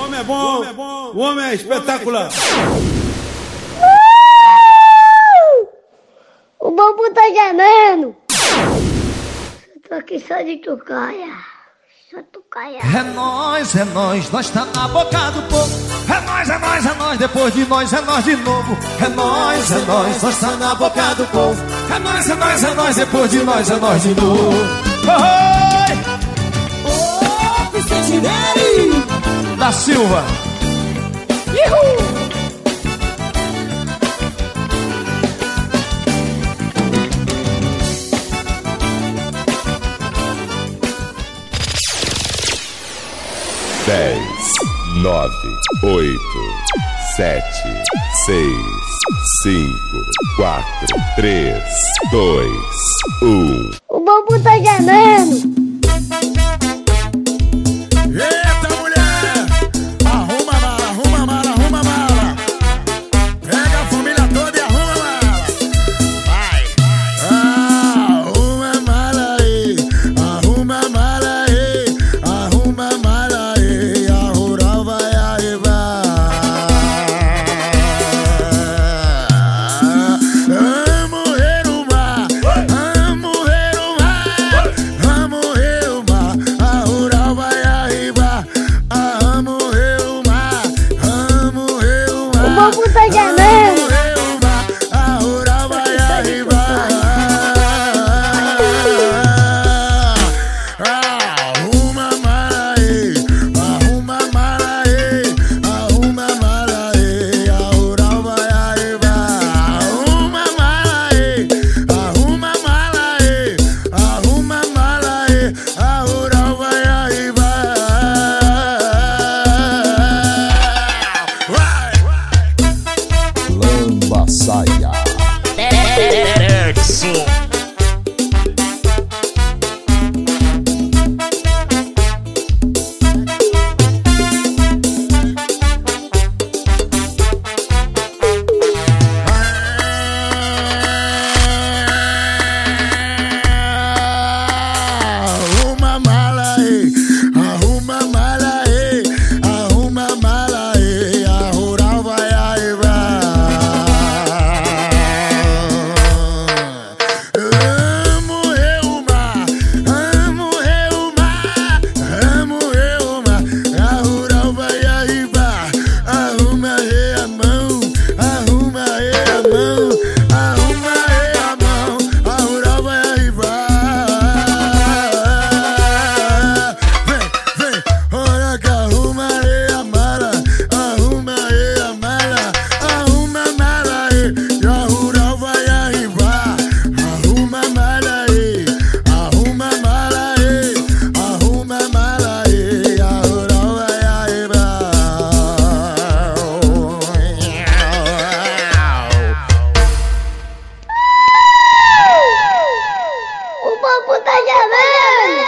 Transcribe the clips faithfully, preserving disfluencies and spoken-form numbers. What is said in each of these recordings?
homem é bom, o homem é espetacular. O bambu tá gemendo. Tô aqui só de tucaia. Só tucaia. É nóis, é nóis, nós tá na boca do povo. É nóis, é nóis, é nóis, depois de nós é nós de novo. É nóis, é nóis, nós tá na boca do povo. É nóis, é nóis, é nóis, depois de nós é nós de novo. Oi! Ô, Vicente Neri da Silva. Uhul! dez, nove, oito, sete, seis, cinco, quatro, três, dois, um. O bambu tá gemendo. Eita, mulher! Arruma a mala, arruma a mala, arruma a mala. Pega a família toda e arruma a mala. Vai! Ah, arruma a mala aí, arruma a mala aí, arruma a mala aí. A rural vai arribar. Vamos ver o mar, vamos ver o mar, vamos ver o mar. A rural vai arribar. Ah, vamos ver o mar, vamos ver o mar. O bambu tá gemendo. Vamos ver o mar, a rural vai arribar. Arruma a mala aí, arruma a mala aí, arruma a mala aí, a rural vai arribar. Arruma a mala aí, arruma a mala aí, arruma a mala aí, a rural vai arribar. Vai! Lamba saia. Arruma a mala aí, arruma a mala aí, arruma a mala aí, a rural vai arribar. Amo eu mar, amo eu mar, amo eu mar, a rural vai arribar. Arruma aí a mão, arruma aí a mão, arruma aí a mão, a rural vai arribar. Vem, vem, olha que arruma aí a mala, arruma aí a mala, arruma a mala aí, e a rural vai arribar. Arruma a mala aí, arruma a mala aí, arruma a mala aí, e a rural vai arribar. O bambu tá gemendo.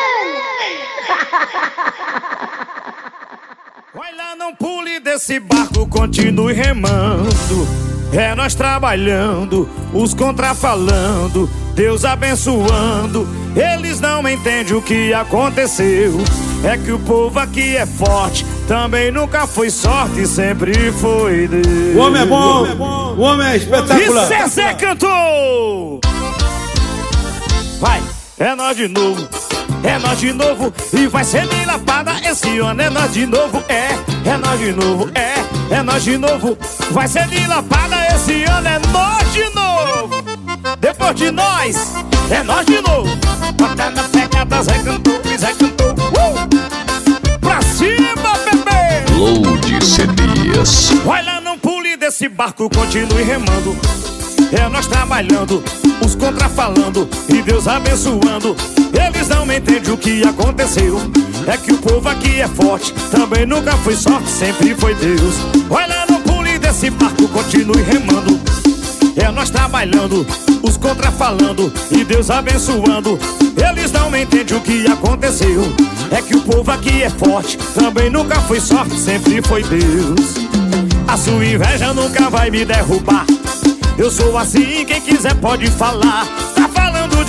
Vai lá, não pule desse barco, continue remando. É nós trabalhando, os contrafalando, Deus abençoando. Eles não entendem o que aconteceu. É que o povo aqui é forte, também nunca foi sorte, sempre foi Deus. O homem é bom, o homem é E espetacular. Zezé cantou! Vai, é nós de novo, é nós de novo. E vai ser de lapada esse ano, é nós de novo. É, é nós de novo, é, é nós de novo. Vai ser de lapada esse ano, é nós de novo. Depois de nós, é nós de novo. Bota na pegada, Zé cantou, Zé cantou. Uh! Pra cima, bebê! Load C Ds. Vai lá, não pule desse barco, continue remando. É nós trabalhando, os contrafalando e Deus abençoando. Eles não entendem o que aconteceu. É que o povo aqui é forte, também nunca foi sorte, sempre foi Deus. Vai lá, não pule desse barco, continue remando. É nós trabalhando, os contrafalando e Deus abençoando. Eles não entendem o que aconteceu. É que o povo aqui é forte, também nunca foi sorte, sempre foi Deus. A sua inveja nunca vai me derrubar. Eu sou assim, quem quiser pode falar. Tá falando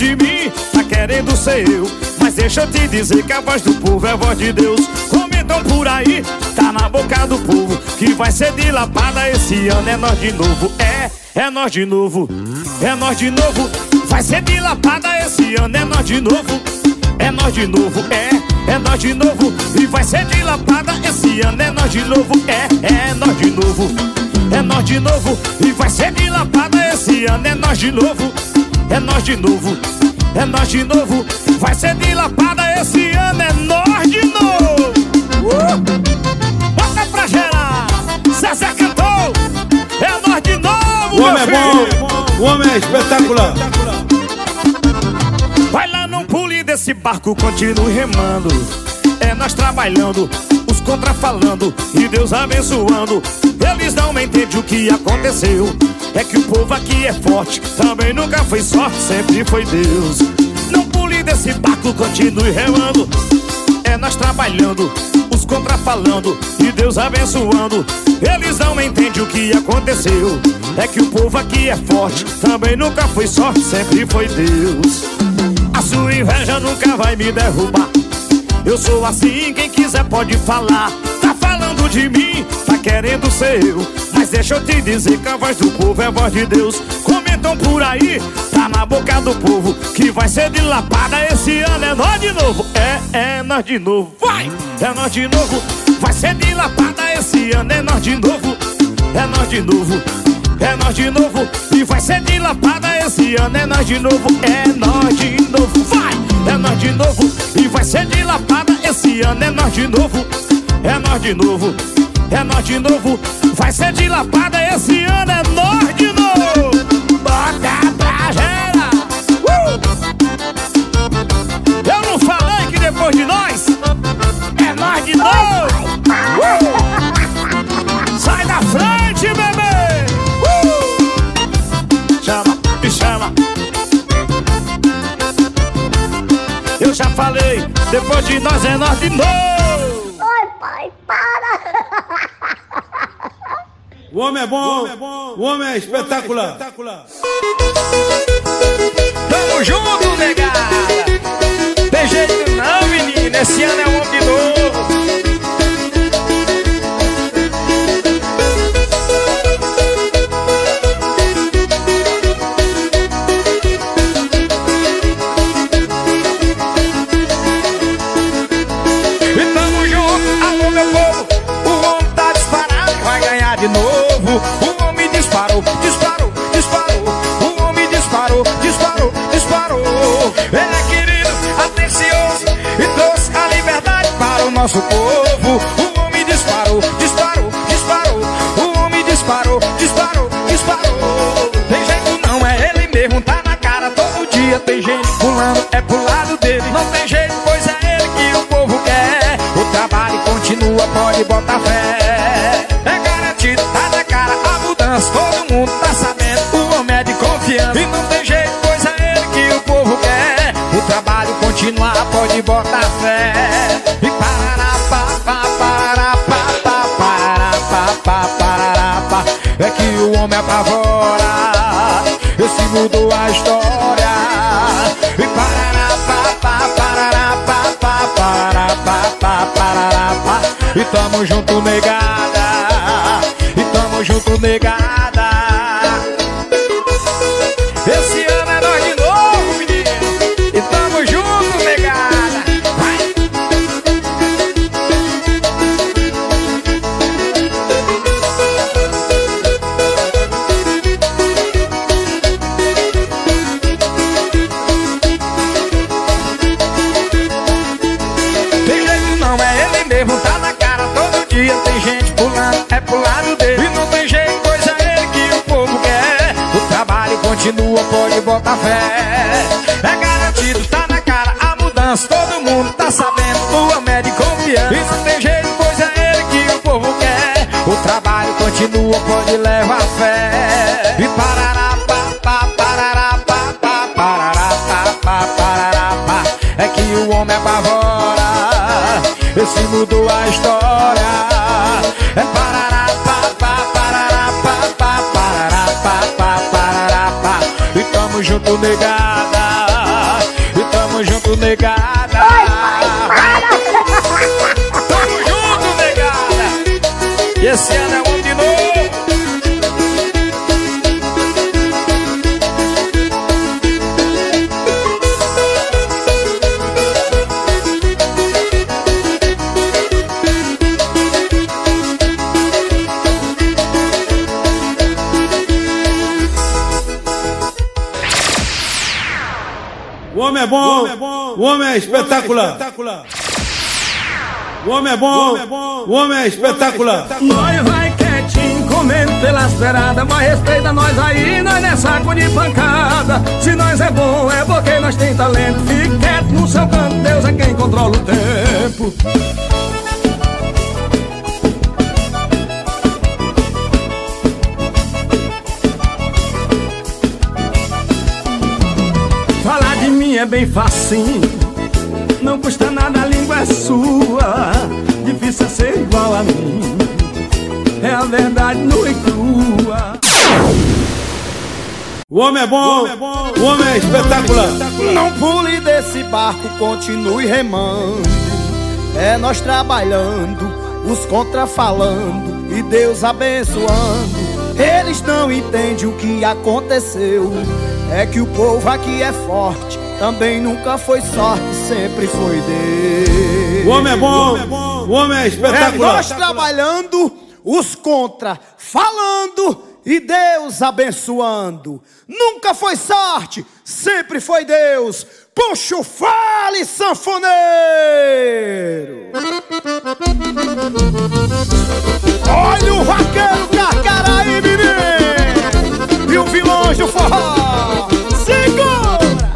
de mim, tá querendo ser eu. Mas deixa eu te dizer que a voz do povo é a voz de Deus. Comentam por aí, tá na boca do povo, que vai ser dilapada esse ano, é nós de novo. É, é nós de novo, é nós de novo. Vai ser dilapada esse ano, é nós de novo. É nós de novo, é, é nós de novo. E vai ser dilapada esse ano, é nós de novo. É, é nós de novo, é nós de novo. E vai ser dilapada esse ano, é nós de novo. É nós de novo, é nós de novo. Vai ser dilapada esse ano, é nós de novo. uh! Bota pra gerar, Zezé cantou. É nós de novo, o homem é bom, o homem é espetacular. Vai lá, não pule desse barco, continue remando. É nós trabalhando, os contra falando e Deus abençoando. Eles não entendem o que aconteceu. É que o povo aqui é forte, também nunca foi sorte, sempre foi Deus. Não pule desse barco, continue remando. É nós trabalhando, os contra falando e Deus abençoando. Eles não entendem o que aconteceu. É que o povo aqui é forte, também nunca foi sorte, sempre foi Deus. A sua inveja nunca vai me derrubar. Eu sou assim, quem quiser pode falar. Tá falando de mim, tá querendo ser eu. Mas deixa eu te dizer que a voz do povo é a voz de Deus. Comentam por aí, tá na boca do povo, que vai ser dilapada esse ano, é nós de novo. É, é nós de novo, vai! É nós de novo. Vai ser dilapada esse ano, é nós de novo. É nós de novo, é nós de novo. E vai ser dilapada esse ano, é nós de novo. É nós de novo, vai! É nós de novo. E vai ser dilapada esse ano, é nós de novo. É nós de novo, é nós de novo. Vai ser dilapada esse ano, é nós de novo. Bota pra gerar. uh! Eu não falei que depois de nós é nós de novo. uh! Sai da frente, bebê. uh! Chama, me chama. Eu já falei, depois de nós é nós de novo. Ai, pai, para! O homem é bom, o homem é espetacular. Tamo junto, negada. Tem jeito não, menina. Esse ano é um homem de novo. E tamo junto, alô meu povo. O homem tá disparado, vai ganhar de novo. O homem disparou, disparou, disparou. O homem disparou, disparou, disparou. Ele é querido, atencioso e trouxe a liberdade para o nosso povo. O homem disparou, disparou, disparou. O homem disparou, disparou, disparou. Tem jeito não, é ele mesmo, tá na cara todo dia. Tem gente pulando, é pro lado dele. Não tem jeito, pois é ele que o povo quer. O trabalho continua, pode botar fé. É garantido, tá na cara a mudança. Todo mundo tá sabendo, o homem é de confiança. E não tem jeito, pois é ele que o povo quer. O trabalho continuar, pode botar fé. E parará, pá, pá, parará, pá, pá, parará, pá, pá, parará, pá. É que o homem apavora. Esse mudou a história. E parará, pá, pá, parará, pá, pá, parará, pá, pá, parará, pá. E tamo junto, negada. E tamo junto, negada. Esse ano é nós de novo, menino. E tamo junto, negada. Vai. Tem jeito não, é ele mesmo, tá na cara todo dia. Tem gente pulando, é pro lado dele. E não tem jeito, pois é ele que o povo quer. O trabalho continua, pode botar fé. É garantido, tá na cara a mudança. Todo mundo tá sabendo, o homem é de confiança. E não tem jeito, pois é ele que o povo quer. O trabalho continua, pode levar fé. E parará, pá, pá, parará, pá, pá, parará, pá, pá, parará, pá. É que o homem apavora. Esse mudou a história. É parará, pá, pá, parará, pá, pá, parará, pá, pá, parará, pá. E tamo junto, negada. E esse ano é um de novo. O homem é bom, o homem é espetacular. O homem é bom, o homem é espetacular. Nós vai quietinho, comendo pelas beiradas, mas respeita nós aí, nós não é saco de pancada. Se nós é bom, é porque nós tem talento. Fique quieto no seu canto, Deus é quem controla o tempo. Falar de mim é bem facinho, não custa nada, a língua é sua. Difícil é ser igual a mim, é a verdade nua e crua. O homem é bom, o homem é espetacular. Não pule desse barco, continue remando. É nós trabalhando, os contra falando e Deus abençoando. Eles não entendem o que aconteceu. É que o povo aqui é forte, também nunca foi sorte, sempre foi Deus. O homem é bom, o homem é espetacular. É nós trabalhando, os contra falando e Deus abençoando. Nunca foi sorte, sempre foi Deus. Puxa o fale, sanfoneiro. Olha o vaqueiro Carcaraí, menino, e o vilão do forró. Segura!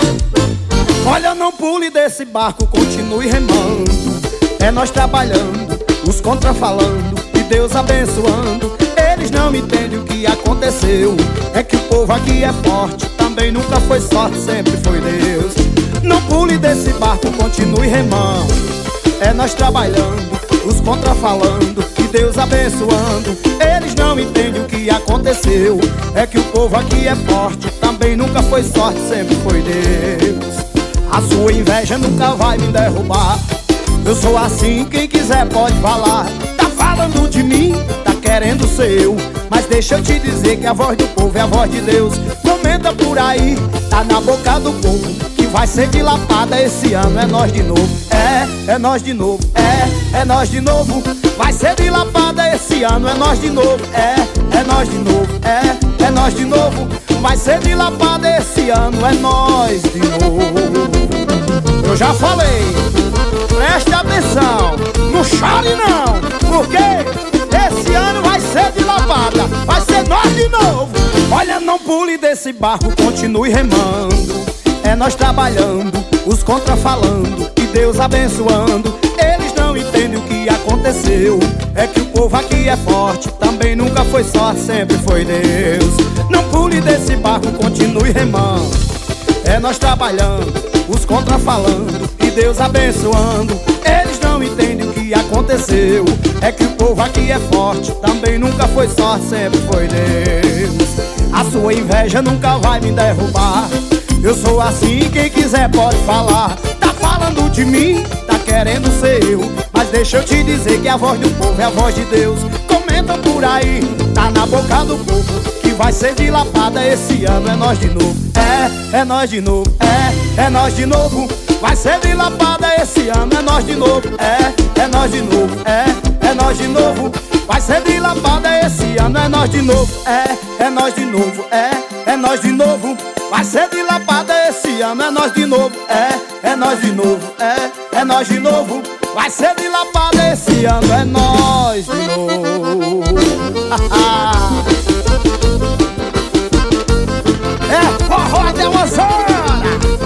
Olha, não pule desse barco, continue remando. É nós trabalhando, os contra falando e Deus abençoando. Eles não entendem o que aconteceu. É que o povo aqui é forte, também nunca foi sorte, sempre foi Deus. Não pule desse barco, continue remando. É nós trabalhando, os contra falando e Deus abençoando. Eles não entendem o que aconteceu. É que o povo aqui é forte, também nunca foi sorte, sempre foi Deus. A sua inveja nunca vai me derrubar. Eu sou assim, quem quiser pode falar. Tá falando de mim, tá querendo ser eu, mas deixa eu te dizer que a voz do povo é a voz de Deus. Comenta por aí, tá na boca do povo, que vai ser dilatada esse ano. É nós de novo, é, é nós de novo, é, é nós de novo. Vai ser dilatada esse ano, é nós de novo, é, é nós de novo, é, é nós de novo. Vai ser dilatada esse ano, é nós de novo. Eu já falei, preste atenção, não chore não, porque esse ano vai ser dilatada, vai ser nós de novo. Olha, não pule desse barco, continue remando. É nós trabalhando, os contra falando e Deus abençoando. Eles não entendem o que aconteceu. É que o povo aqui é forte, também nunca foi sorte, sempre foi Deus. Não pule desse barco, continue remando. É nós trabalhando, os contra falando e Deus abençoando. Eles não entendem o que aconteceu. É que o povo aqui é forte, também nunca foi sorte, sempre foi Deus. A sua inveja nunca vai me derrubar. Eu sou assim, quem quiser pode falar. Tá falando de mim, tá querendo ser eu, mas deixa eu te dizer que a voz do povo é a voz de Deus. Comenta por aí, tá na boca do povo, que vai ser dilatada esse ano. É nós de novo, é, é nós de novo, é, é nós de novo. Vai ser dilatada esse ano, é nós de novo, é, é nós de novo, é, é nós de novo. Vai ser dilatada esse ano, é nós de novo, é, é nós de novo, é, é nós de novo. Vai ser dilatada esse ano, é nós de novo, é, é nós de novo, é, é nós de novo. Vai ser dilatada esse ano, é nós de novo. É forró de emoção,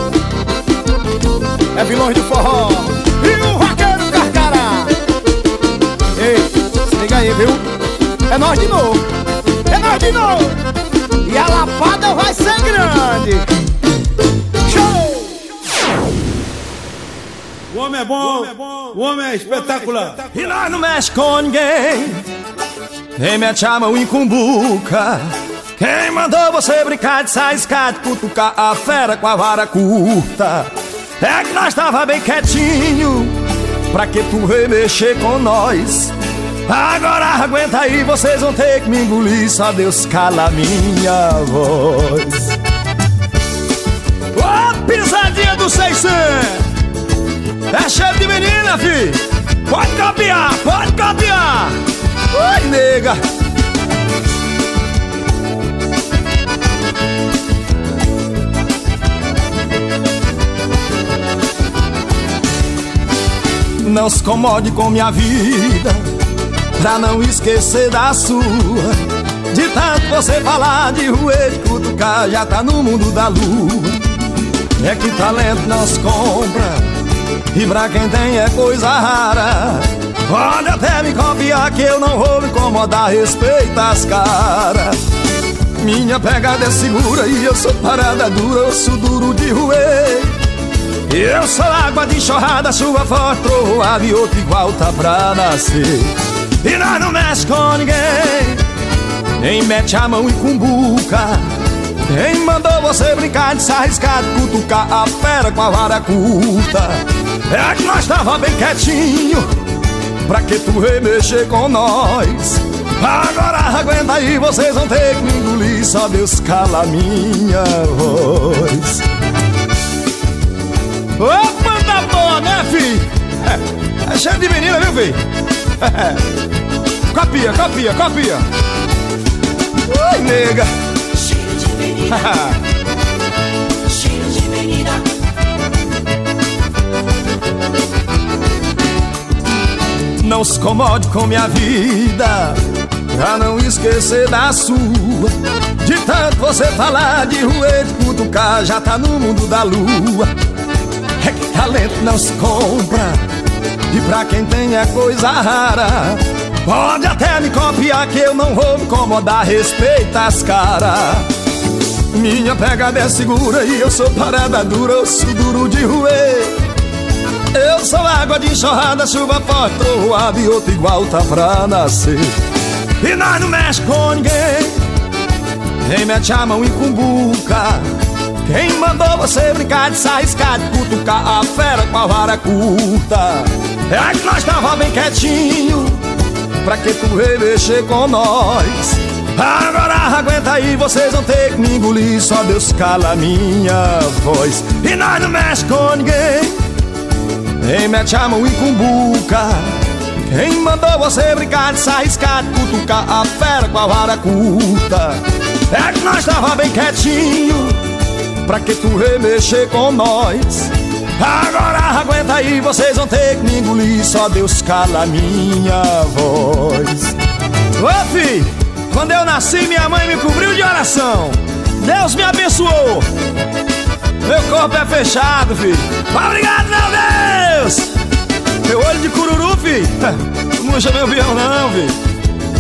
é vilões do forró e o vaqueiro Carcará. Ei, se liga aí, viu? É nós de novo, é nós de novo. E a lapada vai ser grande. Show! O homem é bom, o homem é espetacular. E nós não mexe com ninguém. Quem mete a mão em cumbuca. Quem mandou você brincar de saiscar, de cutucar a fera com a vara curta? É que nós tava bem quietinho, pra que tu veio mexer com nós? Agora aguenta aí, vocês vão ter que me engolir. Só Deus cala minha voz. Ô, oh, pisadinha do seiscentos. É cheio de menina, fi. Pode copiar, pode copiar. Oi, nega. Não se incomode com minha vida, pra não esquecer da sua. De tanto você falar de ruê, de cutucar, já tá no mundo da lua. É que talento não se compra, e pra quem tem é coisa rara. Pode até me copiar que eu não vou me incomodar, respeita as caras. Minha pegada é segura e eu sou parada dura, eu sou duro de ruê. Eu sou água de enxurrada, chuva forte, trovoada e outro igual tá pra nascer. E nós não mexe com ninguém, nem mete a mão em cumbuca. Quem mandou você brincar de se arriscar, de cutucar a fera com a vara curta? É que nós tava bem quietinho, pra que tu remexer com nós? Agora aguenta aí, vocês vão ter que me engolir. Só Deus cala minha voz. Ô, banda boa, né, fi? É, é cheio de menina, viu, fi? É. Copia, copia, copia. Oi, nega. Cheiro de menina. Cheiro de menina. Não se incomode com minha vida, pra não esquecer da sua. De tanto você falar de ruê, de cutucar, já tá no mundo da lua. É que talento não se compra, e pra quem tem é coisa rara. Pode até me copiar que eu não vou me incomodar, respeita as caras. Minha pegada é segura e eu sou parada dura, eu sou duro de ruê. Eu sou água de enxurrada, chuva forte, trovoada e outro igual tá pra nascer. E nós não mexe com ninguém, nem mete a mão em cumbuca. Quem mandou você brincar de se arriscar, de cutucar a fera com a vara curta? É que nós tava bem quietinho, pra que tu remexer com nós? Agora aguenta aí, vocês vão ter que me engolir. Só Deus cala minha voz. E nós não mexe com ninguém, nem mete a mão em cumbuca. Quem mandou você brincar de se arriscar, de cutucar a fera com a vara curta? É que nós tava bem quietinho, pra que tu remexer com nós? Agora aguenta aí, vocês vão ter que me engolir. Só Deus cala minha voz. Ô, fi, quando eu nasci minha mãe me cobriu de oração. Deus me abençoou, meu corpo é fechado, fi. Obrigado, meu Deus. Meu olho de cururu, fi. Não murcha meu vião não, fi.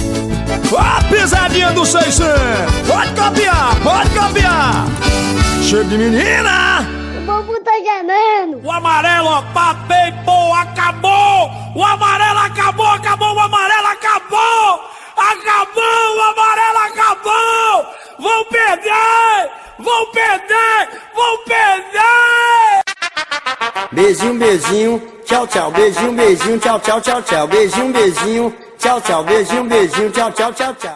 Ó, a pisadinha do seiscentos. Pode copiar, pode copiar. Cheio de menina. O bobo tá gemendo. O amarelo tá bem bom, acabou. O amarelo acabou, acabou, o amarelo acabou. Acabou, o amarelo acabou. Vão perder, vão perder, vão perder. Beijinho, beijinho, tchau, tchau. Beijinho, beijinho, tchau, tchau, tchau, tchau. Beijinho, beijinho, tchau, tchau. Beijinho, beijinho, tchau, tchau, tchau, tchau.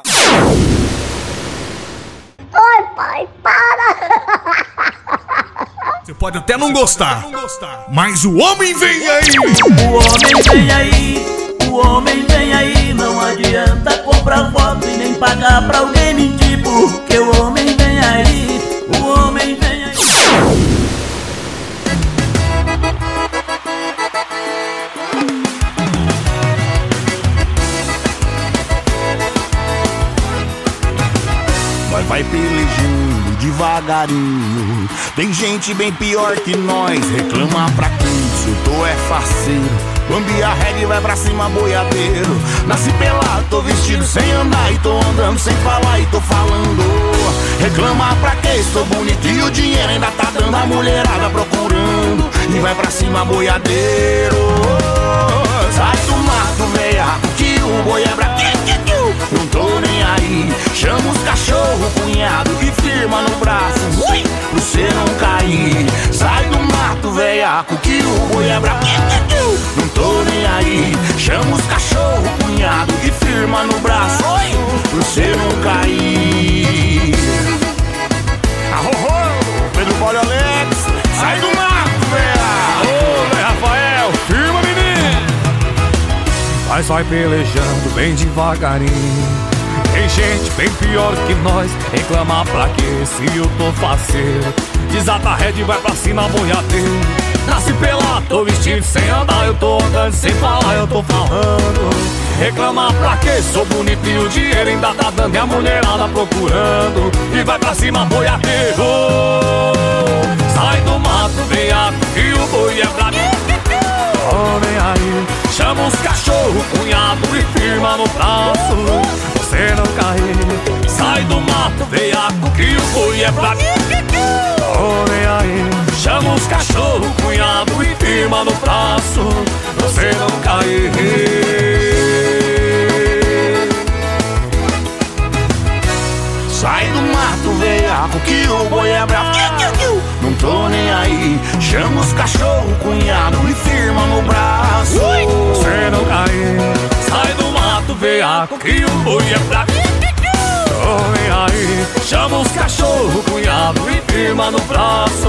Oi, pai, para. Você pode até não gostar, mas o homem vem aí. O homem vem aí, o homem vem aí. Não adianta comprar voto e nem pagar pra alguém mentir, porque o homem vem aí, o homem vem aí. Nós vai pelejando devagarinho. Tem gente bem pior que nós, reclama pra quem soltou é faceiro. Bambi a regra vai pra cima boiadeiro. Nasci pelado, tô vestido sem andar e tô andando sem falar e tô falando. Reclama pra quê? Estou bonito e o dinheiro ainda tá dando. A mulherada procurando e vai pra cima boiadeiro. Sai do mato, veia, que o boi é bra... Não tô nem aí. Chama os cachorro, cunhado e firma no braço, ui, pra você não cair. Sai do mato, veiaco, que o boi é bra... Não tô nem aí. Chama os cachorro, cunhado e mas vai pelejando bem devagarinho. Tem gente bem pior que nós, reclamar pra quê se eu tô faceiro? Desata a rede, vai pra cima, boiadeiro. Nasce pelado, tô vestido sem andar, eu tô andando sem falar, eu tô falando. Reclamar pra quê? Sou bonito e o dinheiro ainda tá dando e a mulherada procurando. E vai pra cima, boiadeiro. Sai do mato, veiaco, que o boi é pra mim. Homem aí, chama os cachorros, cunhado e firma no braço. Você não cair, sai do mato, veiaco, que o boi é pra mim. Homem aí, chama os cachorros, cunhado e firma no braço. Você não cair. Sai do mato, veiaco, que o boi é bravo. Não tô nem aí, chama os cachorros, cunhado e firma no braço. Você não cair, sai do mato, veiaco, que o boi é bravo. Homem aí, chama os cachorros, cunhado e firma no braço.